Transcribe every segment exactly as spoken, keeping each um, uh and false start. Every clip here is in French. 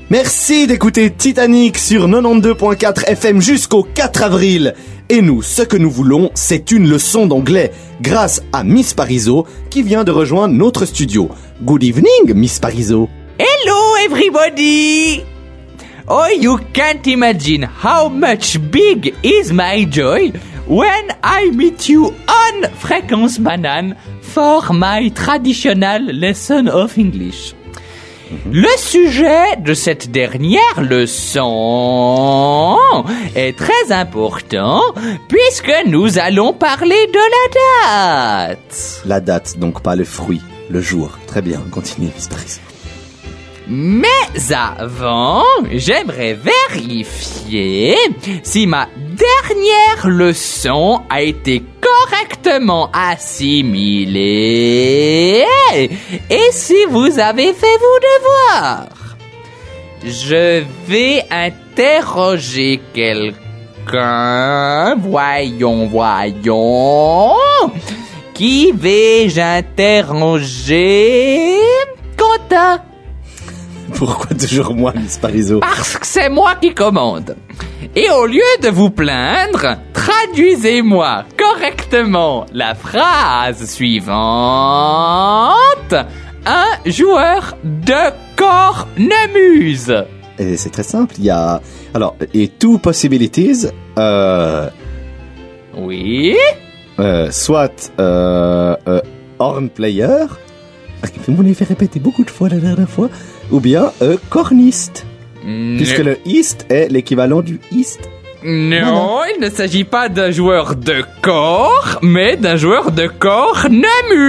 Merci d'écouter Titanic sur quatre-vingt-douze virgule quatre F M jusqu'au quatre avril. Et nous, ce que nous voulons, c'est une leçon d'anglais, grâce à Miss Parizeau, qui vient de rejoindre notre studio. Good evening, Miss Parizeau. Hello, everybody! Oh, you can't imagine how much big is my joy when I meet you on Fréquence Banane for my traditional lesson of English. Le sujet de cette dernière leçon est très important puisque nous allons parler de la date. La date, donc pas le fruit, le jour. Très bien, continuez, Miss Parizeau. Mais avant, j'aimerais vérifier si ma dernière leçon a été correctement assimilée et si vous avez fait vos devoirs. Je vais interroger quelqu'un. Voyons, voyons. Qui vais-je interroger? Quentin. Pourquoi toujours moi, Miss Parizeau? Parce que c'est moi qui commande. Et au lieu de vous plaindre, traduisez-moi correctement la phrase suivante. Un joueur de cornemuse. Et c'est très simple, il y a... Alors, et two possibilities, euh... Oui. Euh, soit, euh, euh, horn player, vous m'avez fait répéter beaucoup de fois la dernière fois, ou bien euh, corniste, Ne... puisque le East est l'équivalent du East. Non, voilà. Il ne s'agit pas d'un joueur de corps, mais d'un joueur de cornemuse.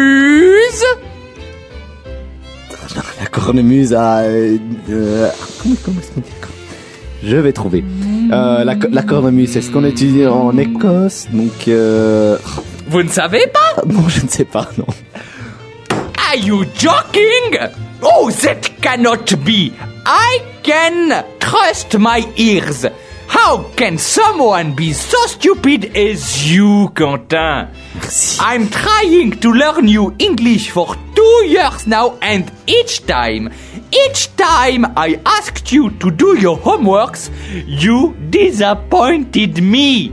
La cornemuse a... Euh, euh, comment, comment est-ce qu'on dit? Je vais trouver. Euh, la, la cornemuse, c'est ce qu'on étudie en Écosse, donc... Euh... Vous ne savez pas? Non, je ne sais pas, non. Are you joking? Oh, that cannot be. I can trust my ears. How can someone be so stupid as you, Quentin? Merci. I'm trying to learn you English for two years now, and each time, each time I asked you to do your homeworks, you disappointed me.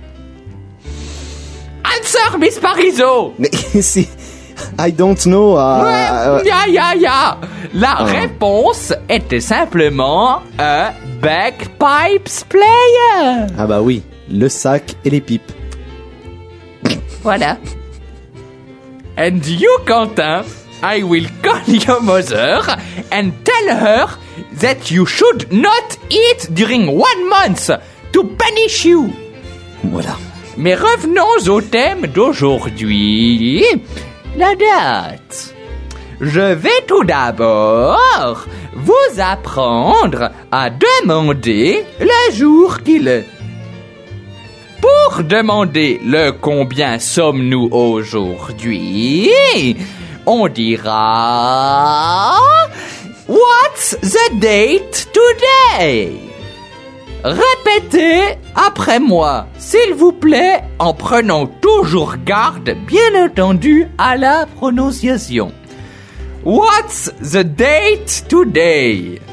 Answer, Miss Parizeau. Mais si... I don't know. Uh, ouais, ya, ya, ya. La uh. réponse était simplement un bagpipes player. Ah bah oui, le sac et les pipes. Voilà. And you, Quentin, I will call your mother and tell her that you should not eat during one month to punish you. Voilà. Mais revenons au thème d'aujourd'hui. La date. Je vais tout d'abord vous apprendre à demander le jour qu'il est. Pour demander le combien sommes-nous aujourd'hui, on dira What's the date today? Répétez après moi, s'il vous plaît, en prenant toujours garde, bien entendu, à la prononciation. What's the date today?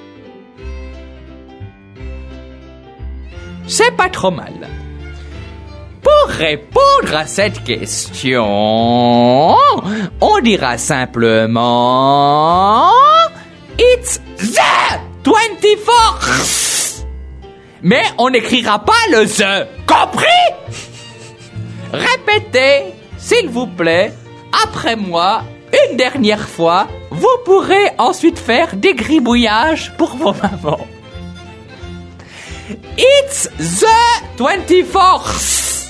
C'est pas trop mal. Pour répondre à cette question, on dira simplement It's the twenty-fourth. Mais on n'écrira pas le the. Compris? Répétez, s'il vous plaît, après moi, une dernière fois. Vous pourrez ensuite faire des gribouillages pour vos mamans. It's the twenty-fourth.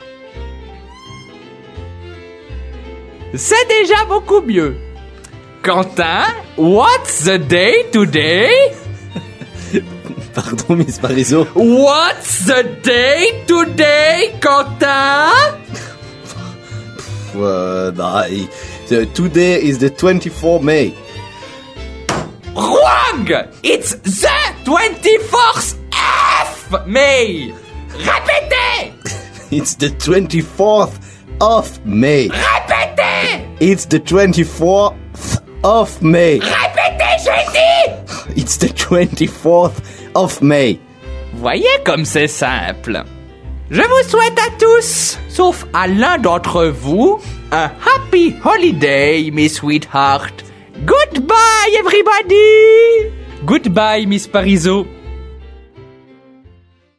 C'est déjà beaucoup mieux. Quentin, what's the day today? Pardon, Miss Parizeau. What's the day today, Quentin? Uh, bah, the, today is the twenty-fourth of May. Wrong! It's the twenty-fourth of May. Répétez! It's the twenty-fourth of May. Répétez! It's the twenty-fourth of May. Répétez, j'ai dit! it's the twenty-fourth of May. Voyez comme c'est simple. Je vous souhaite à tous, sauf à l'un d'entre vous, un happy holiday, mes sweetheart. Goodbye, everybody! Goodbye, Miss Parizeau.